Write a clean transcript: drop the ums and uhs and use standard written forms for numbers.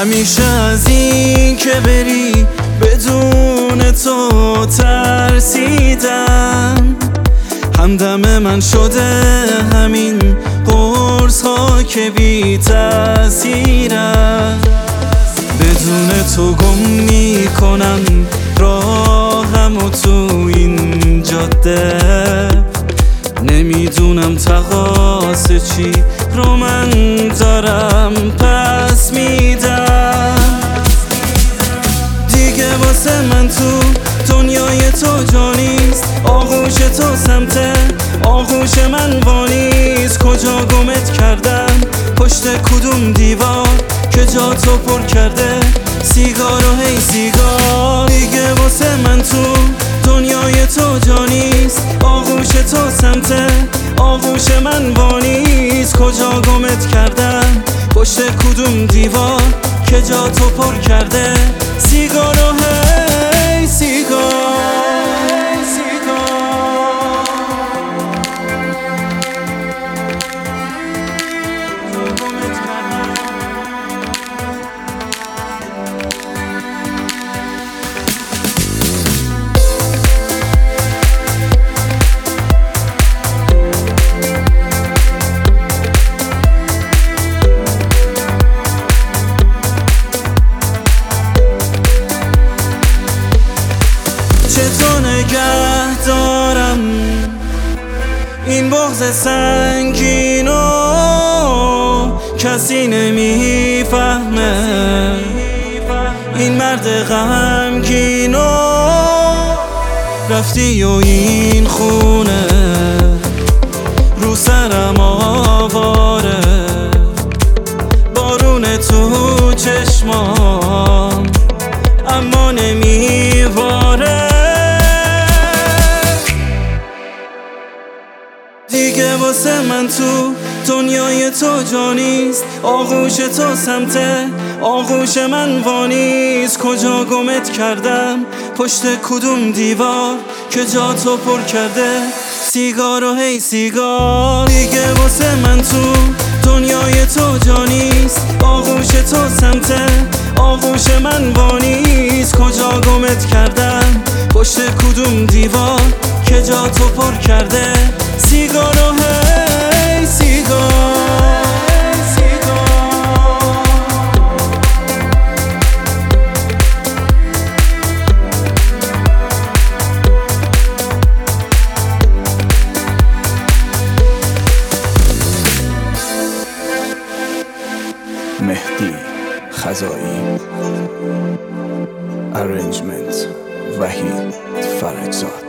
همیشه از این که بری بدون تو ترسیدم. همدم من شده همین قرص ها که بی تأثیرم. بدون تو گم میکنم راهم و تو این جاده. نمیدونم تقاص چی رو من دارم پس میدم. دیگه واسه من تو دنیای تو جانیست. آغوش تو سمت آغوش من وانیست. کجا گمت کردم پشت کدوم دیوار که جا تو پر کرده سیگار و هی سیگار. دیگه واسه من تو دنیای تو جانیست. آغوش تو سمت آغوش من وانیست. کجا گمت کردم پشت کدوم دیوار که جا تو پر کرده سیگار و هی سیگار. چطور نگه دارم این بغض سنگینو؟ کسی نمیفهمه این مرد غمگینو. رفتی و این خونه رو سرم آواره. بارون تو چشمام اما نمیواره. دیگه واسه من تو دنیای تو جانیست. آغوش تو سمت آغوش من وانیست. کجا گمت کردم پشت کدوم دیوار که جا تو پر کرده سیگار و هی سیگار. دیگه واسه من تو دنیای تو جانیست. آغوش تو سمت آغوش من وانیست. کجا گمت کردم پشت کدوم دیوار که جا تو پر کرده سیگار و هی سیگار. مهدی خزائی. ارنجمنت وحید فرجزاد.